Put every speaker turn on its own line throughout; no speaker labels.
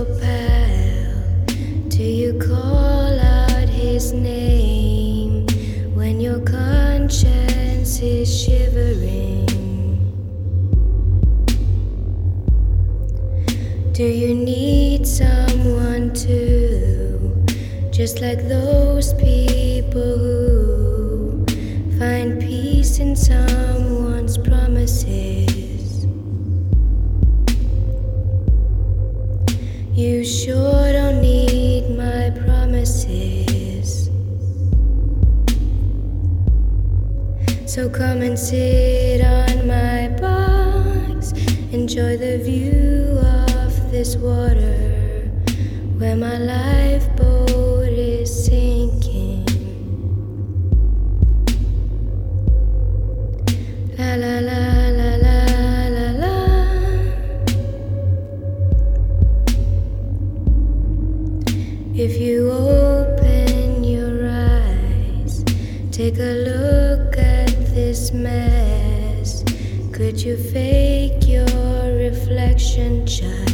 pal? Do you call out his name when your conscience is shivering? Do you need someone too, just like those people who find peace in someone's promises? You sure don't need my promises. So come and sit on my box, enjoy the view of this water where my lifeboat is sinking. La la la la la la la. If you open your eyes, take a look at this mess. Could you fake your reflection, child?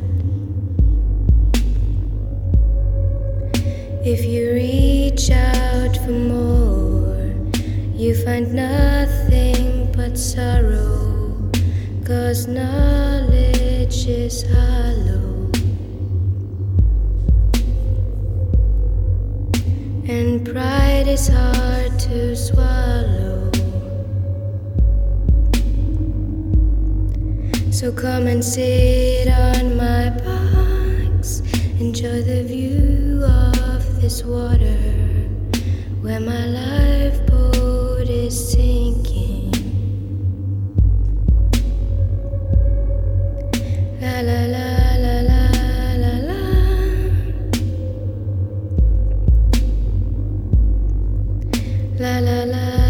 If you reach out for more, you find nothing but sorrow, 'cause knowledge is hollow. And pride is hard to swallow. So come and sit on my box, enjoy the view of this water where my lifeboat is sinking. La la la la la la la. La la la.